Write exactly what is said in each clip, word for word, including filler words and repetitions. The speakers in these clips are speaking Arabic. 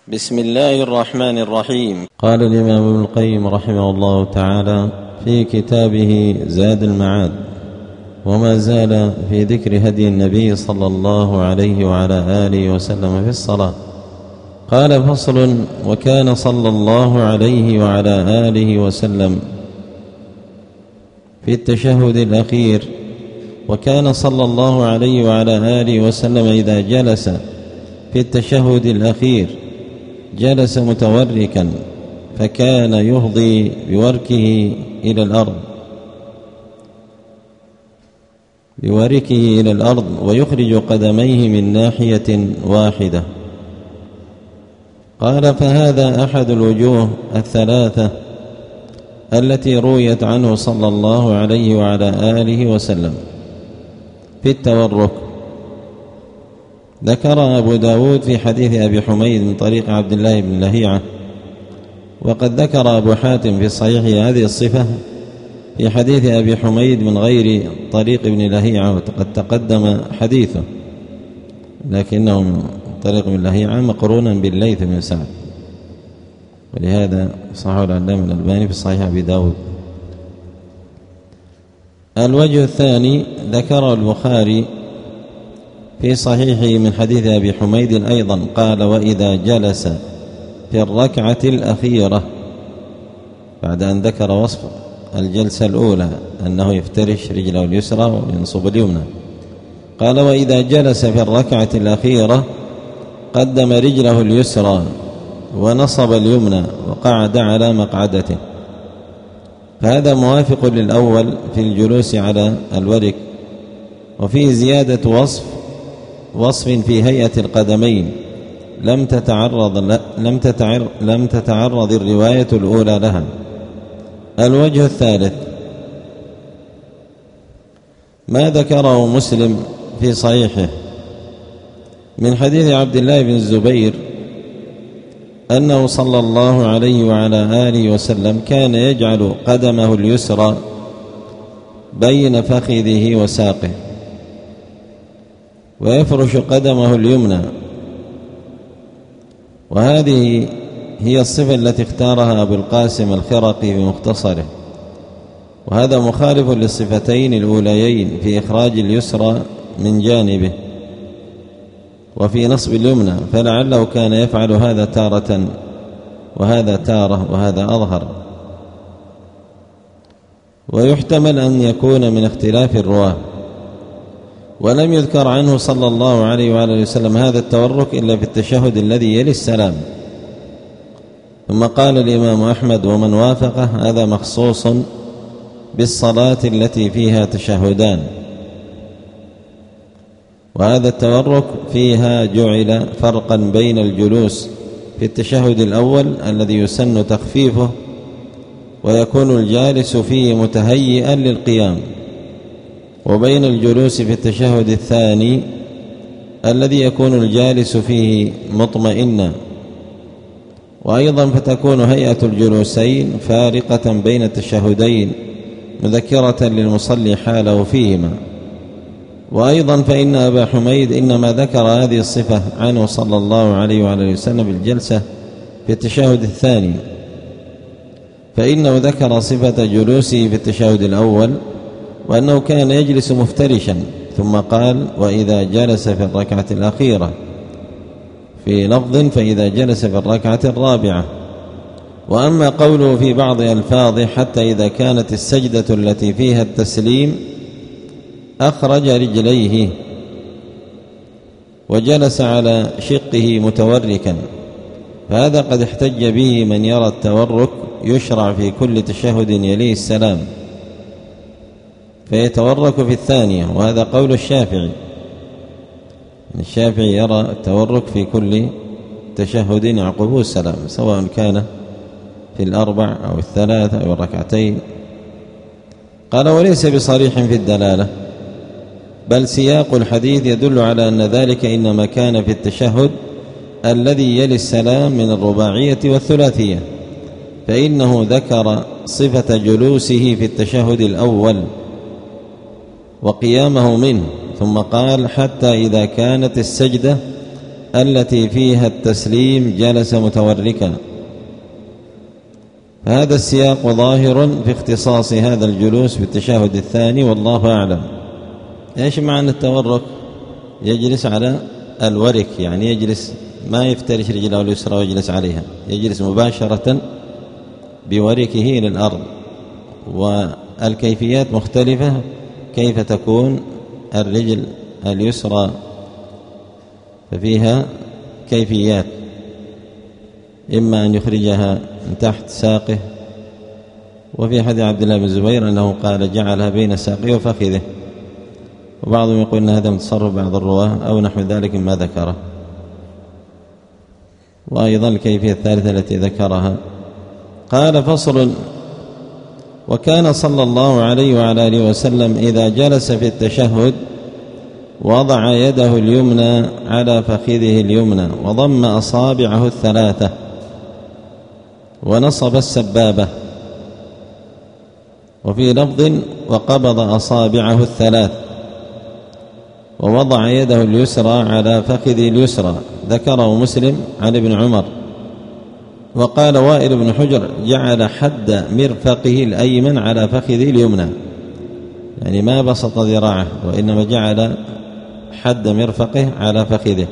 بسم الله الرحمن الرحيم. قال الإمام ابن القيم رحمه الله تعالى في كتابه زاد المعاد، وما زال في ذكر هدي النبي صلى الله عليه وعلى آله وسلم في الصلاة. قال: فصل: وكان صلى الله عليه وعلى آله وسلم في التشهد الأخير وكان صلى الله عليه وعلى آله وسلم إذا جلس في التشهد الأخير جلس متوركا، فكان يفضي بوركه إلى الأرض بوركه إلى الأرض ويخرج قدميه من ناحية واحدة. قال: فهذا أحد الوجوه الثلاثة التي رويت عنه صلى الله عليه وعلى آله وسلم في التورك. ذكر أبو داود في حديث أبي حميد من طريق عبد الله بن لهيعة، وقد ذكر أبو حاتم في صحيح هذه الصفة في حديث أبي حميد من غير طريق ابن لهيعة، وقد تقدم حديثه، لكنه من طريق ابن لهيعة مقرونا بالليث بن سعد، ولهذا صححه العلامة الألباني في صحيح أبي داود. الوجه الثاني ذكر البخاري في صحيحه من حديث أبي حميد أيضا، قال: وإذا جلس في الركعة الأخيرة، بعد أن ذكر وصف الجلسة الأولى أنه يفترش رجله اليسرى وينصب اليمنى، قال: وإذا جلس في الركعة الأخيرة قدم رجله اليسرى ونصب اليمنى وقعد على مقعدته. فهذا موافق للأول في الجلوس على الورك، وفيه زيادة وصف وصف في هيئة القدمين لم تتعرض لم تتعرض لم تتعرض الرواية الأولى لها. الوجه الثالث ما ذكره مسلم في صحيحه من حديث عبد الله بن الزبير أنه صلى الله عليه وعلى آله وسلم كان يجعل قدمه اليسرى بين فخذه وساقه، ويفرش قدمه اليمنى، وهذه هي الصفة التي اختارها أبو القاسم الخرقي في مختصره، وهذا مخالف للصفتين الأوليين في إخراج اليسرى من جانبه وفي نصب اليمنى، فلعله كان يفعل هذا تارة وهذا تارة وهذا أظهر. ويحتمل أن يكون من اختلاف الرواه، ولم يذكر عنه صلى الله عليه وآله وسلم هذا التورك إلا في التشهد الذي يلي السلام. ثم قال الإمام أحمد ومن وافقه: هذا مخصوص بالصلاة التي فيها تشهدان، وهذا التورك فيها جعل فرقا بين الجلوس في التشهد الأول الذي يسن تخفيفه ويكون الجالس فيه متهيئا للقيام، وبين الجلوس في التشهد الثاني الذي يكون الجالس فيه مطمئنا. وأيضا فتكون هيئة الجلوسين فارقة بين التشهدين مذكرة للمصلي حاله فيهما. وأيضا فإن أبا حميد إنما ذكر هذه الصفة عنه صلى الله عليه وعلى وسلم بالجلسة في التشهد الثاني، فإنه ذكر صفة جلوسه في التشهد الأول وأنه كان يجلس مفترشا، ثم قال: وإذا جلس في الركعة الأخيرة، في لفظ فإذا جلس في الركعة الرابعة. وأما قوله في بعض ألفاظه حتى إذا كانت السجدة التي فيها التسليم أخرج رجليه وجلس على شقه متوركا، فهذا قد احتج به من يرى التورك يشرع في كل تشهد يليه السلام، فيتورك في الثانية، وهذا قول الشافعي. الشافعي يرى التورك في كل تشهد يعقبه السلام، سواء كان في الأربع أو الثلاثة أو الركعتين. قال: وليس بصريح في الدلالة، بل سياق الحديث يدل على أن ذلك إنما كان في التشهد الذي يلي السلام من الرباعية والثلاثية، فإنه ذكر صفة جلوسه في التشهد الأول وقيامه منه، ثم قال: حتى إذا كانت السجدة التي فيها التسليم جلس متوركا. فهذا السياق ظاهر في اختصاص هذا الجلوس في التشهد الثاني، والله أعلم. إيش معنى التورك؟ يجلس على الورك، يعني يجلس ما يفترش رجله اليسرى ويجلس عليها، يجلس مباشرة بوركه للأرض. والكيفيات مختلفة كيف تكون الرجل اليسرى، ففيها كيفيات، إما أن يخرجها من تحت ساقه، وفي حديث عبد الله بن الزبير أنه قال جعلها بين ساقه وفخذه، وبعضهم يقول أن هذا من تصرف بعض الرواه أو نحو ذلك مما ذكره. وأيضا الكيفية الثالثة التي ذكرها. قال فصل: وكان صلى الله عليه وعلى آله وسلم إذا جلس في التشهد وضع يده اليمنى على فخذه اليمنى وضم أصابعه الثلاثة ونصب السبابة، وفي لفظ وقبض أصابعه الثلاث ووضع يده اليسرى على فخذه اليسرى، ذكره مسلم عن ابن عمر. وقال وائل بن حجر: جعل حد مرفقه الأيمن على فخذه اليمنى، يعني ما بسط ذراعه، وإنما جعل حد مرفقه على فخذه،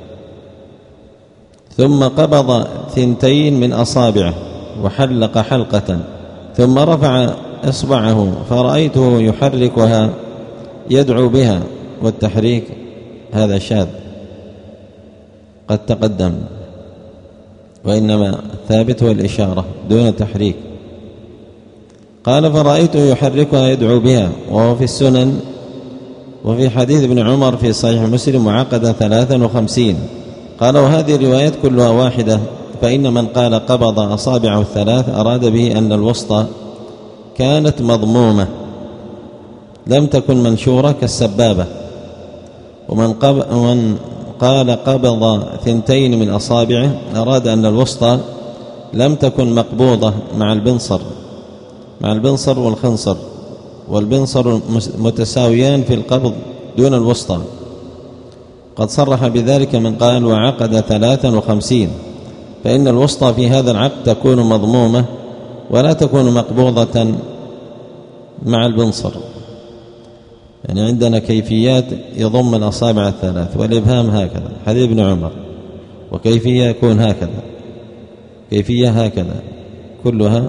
ثم قبض ثنتين من أصابعه وحلق حلقة، ثم رفع إصبعه فرأيته يحركها يدعو بها، والتحريك هذا شاذ قد تقدم، وإنما الثابت هو الإشارة دون تحريك. قال فرأيته يحركها يدعو بها، وهو في السنن. وفي حديث ابن عمر في صحيح مسلم: وعقد ثلاثا وخمسين. قال وهذه الروايات كلها واحدة، فإن من قال قبض أصابعه الثلاث أراد به أن الوسطى كانت مضمومة لم تكن منشورة كالسبابة، ومن, قب... ومن قال قبض ثنتين من أصابعه أراد أن الوسطى لم تكن مقبوضة مع البنصر مع البنصر والخنصر، والبنصر متساويان في القبض دون الوسطى. قد صرح بذلك من قال وعقد ثلاثا وخمسين، فإن الوسطى في هذا العقد تكون مضمومة ولا تكون مقبوضة مع البنصر. يعني عندنا كيفيات يضم الأصابع الثلاث والإبهام هكذا حديث ابن عمر، وكيفية يكون هكذا، كيفية هكذا، كلها.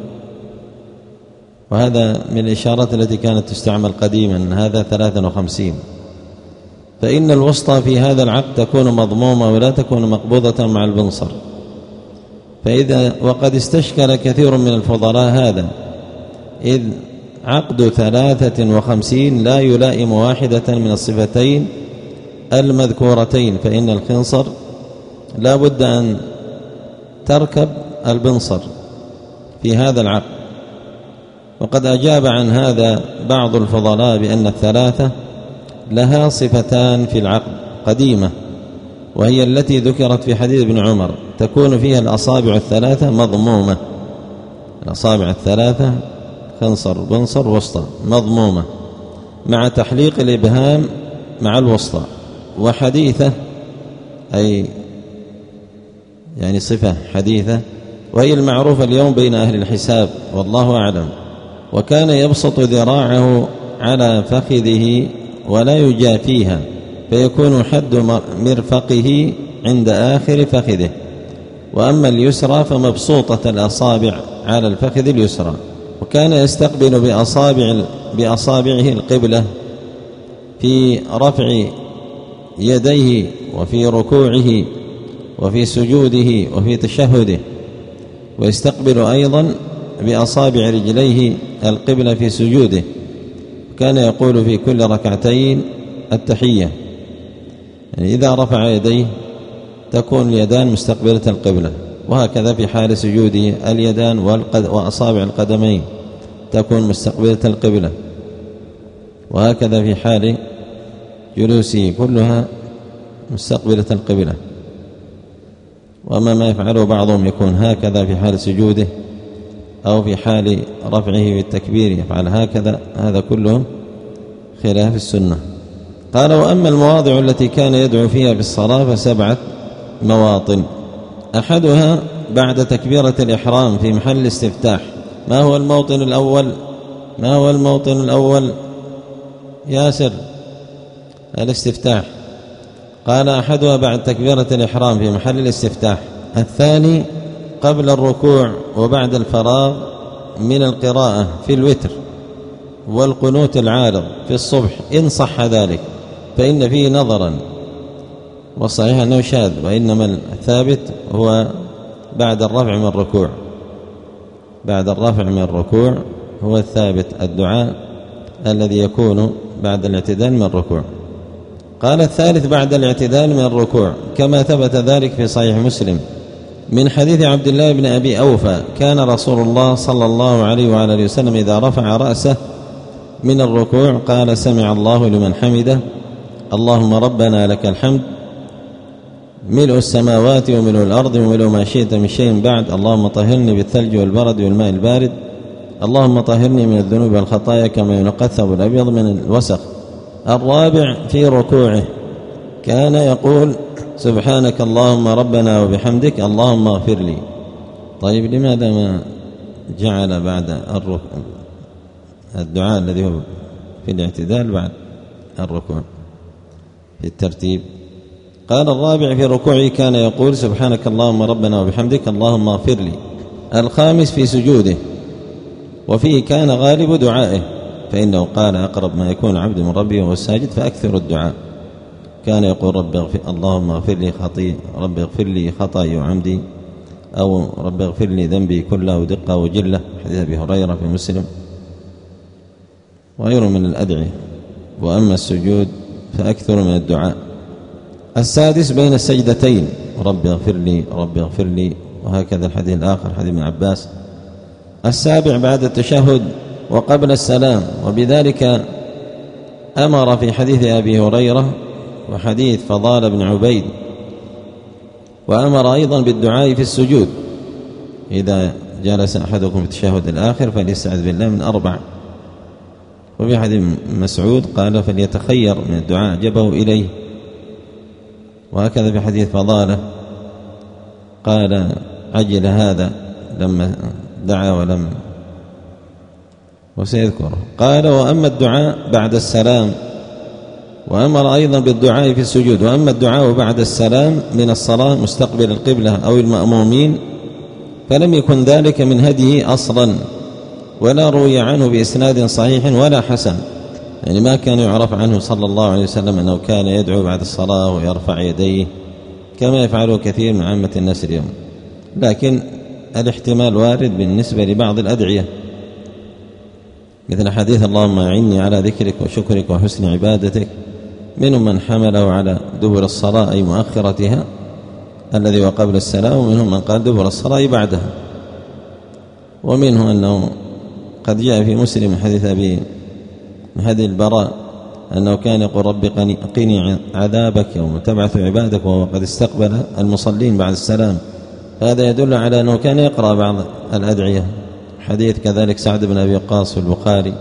وهذا من الإشارات التي كانت تستعمل قديما، هذا ثلاثا وخمسين. فإن الوسطى في هذا العقد تكون مضمومة ولا تكون مقبوضة مع البنصر. فإذا وقد استشكل كثير من الفضلاء هذا، إذ عقد ثلاثة وخمسين لا يلائم واحدة من الصفتين المذكورتين، فإن الخنصر لا بد أن تركب البنصر في هذا العقد. وقد أجاب عن هذا بعض الفضلاء بأن الثلاثة لها صفتان في العقد قديمة، وهي التي ذكرت في حديث ابن عمر، تكون فيها الأصابع الثلاثة مضمومة، الأصابع الثلاثة خنصر بنصر وسطى مضمومة مع تحليق الإبهام مع الوسطى. وحديثة أي يعني صفة حديثة، وهي المعروفة اليوم بين أهل الحساب والله أعلم. وكان يبسط ذراعه على فخذه ولا يجافيها، فيكون حد مرفقه عند آخر فخذه. وأما اليسرى فمبسوطة الأصابع على الفخذ اليسرى. وكان يستقبل بأصابع بأصابعه القبلة في رفع يديه وفي ركوعه وفي سجوده وفي تشهده، ويستقبل أيضا بأصابع رجليه القبلة في سجوده. كان يقول في كل ركعتين التحية، يعني إذا رفع يديه تكون اليدان مستقبلة القبلة، وهكذا في حال سجوده اليدان وأصابع القدمين تكون مستقبلة القبلة، وهكذا في حال جلوسه كلها مستقبلة القبلة. وأما ما يفعله بعضهم يكون هكذا في حال سجوده، أو في حال رفعه بالتكبير يفعل هكذا، هذا كله خلاف السنة. قال وأما المواضع التي كان يدعو فيها بالصلاة فسبعة، مواطن. أحدها بعد تكبيرة الإحرام في محل الاستفتاح. ما هو الموطن الأول؟ ما هو الموطن الأول ياسر؟ الاستفتاح. قال أحدها بعد تكبيرة الإحرام في محل الاستفتاح. الثاني قبل الركوع وبعد الفراغ من القراءة في الوتر والقنوت العارض في الصبح إن صح ذلك، فإن فيه نظرا، والصحيح أنه شاذ، وإنما الثابت هو بعد الرفع من الركوع. بعد الرفع من الركوع هو الثابت الدعاء الذي يكون بعد الاعتدال من الركوع. قال الثالث بعد الاعتدال من الركوع، كما ثبت ذلك في صحيح مسلم من حديث عبد الله بن أبي أوفى: كان رسول الله صلى الله عليه وعلى آله وسلم إذا رفع رأسه من الركوع قال: سمع الله لمن حمده، اللهم ربنا لك الحمد ملء السماوات وملء الأرض وملء ما شئت من شيء بعد، اللهم طهرني بالثلج والبرد والماء البارد، اللهم طهرني من الذنوب والخطايا كما ينقى الثوب الأبيض من الوسخ. الرابع في ركوعه كان يقول: سبحانك اللهم ربنا وبحمدك اللهم اغفر لي. طيب لماذا ما جعل بعد الدعاء الذي هو في الاعتدال بعد الركوع في الترتيب؟ قال الرابع في ركوعه كان يقول: سبحانك اللهم ربنا وبحمدك اللهم اغفر لي. الخامس في سجوده، وفيه كان غالب دعائه، فإنه قال: أقرب ما يكون عبد من ربه وهو الساجد فأكثر الدعاء. كان يقول: رب اغفر اللهم اغفر لي خطيئتي، رب اغفر لي خطأي وعمدي، أو رب اغفر لي ذنبي كله ودقه وجله، حديث أبي هريرة في مسلم، وغيره من الأدعية. وأما السجود فأكثر من الدعاء. السادس بين السجدتين: رب اغفر لي رب اغفر لي، وهكذا الحديث الآخر حديث ابن عباس. السابع بعد التشهد وقبل السلام، وبذلك أمر في حديث أبي هريرة وحديث فضال بن عبيد، وأمر أيضا بالدعاء في السجود: إذا جلس أحدكم في التشهد الآخر فليستعذ بالله من أربع. وفي حديث مسعود قال: فليتخير من الدعاء جبه إليه. وهكذا في حديث فضالة قال: عجل هذا لما دعا ولم، وسيذكره. قال: وأما الدعاء بعد السلام، وأمر أيضا بالدعاء في السجود. وأما الدعاء بعد السلام من الصلاة مستقبل القبلة أو المأمومين فلم يكن ذلك من هديه أصلا، ولا روي عنه بإسناد صحيح ولا حسن، يعني ما كان يعرف عنه صلى الله عليه وسلم أنه كان يدعو بعد الصلاة ويرفع يديه كما يفعله كثير من عامة الناس اليوم، لكن الاحتمال وارد بالنسبة لبعض الأدعية، مثل حديث اللهم أعني على ذكرك وشكرك وحسن عبادتك. منهم من حمله على دبر الصلاة أي مؤخرتها الذي هو قبل السلام، ومنهم من قال دبر الصلاة بعدها. ومنه أنه قد جاء في مسلم حديث أبي هدي البراء أنه كان يقول: رب قني عذابك يوم تبعث عبادك، وهو قد استقبل المصلين بعد السلام. هذا يدل على أنه كان يقرأ بعض الأدعية. حديث كذلك سعد بن أبي وقاص في البخاري.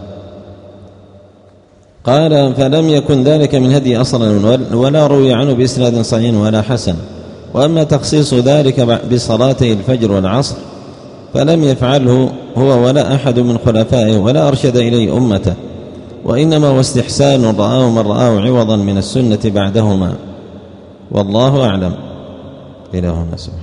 قال: فلم يكن ذلك من هدي أصلا، ولا روي عنه بإسناد صحيح ولا حسن. وأما تخصيص ذلك بصلاتي الفجر والعصر فلم يفعله هو ولا أحد من خلفائه، ولا أرشد إليه أمته، وإنما هو استحسان رآه من رآه عوضا من السنة بعدهما، والله أعلم. إلهنا سبحانه.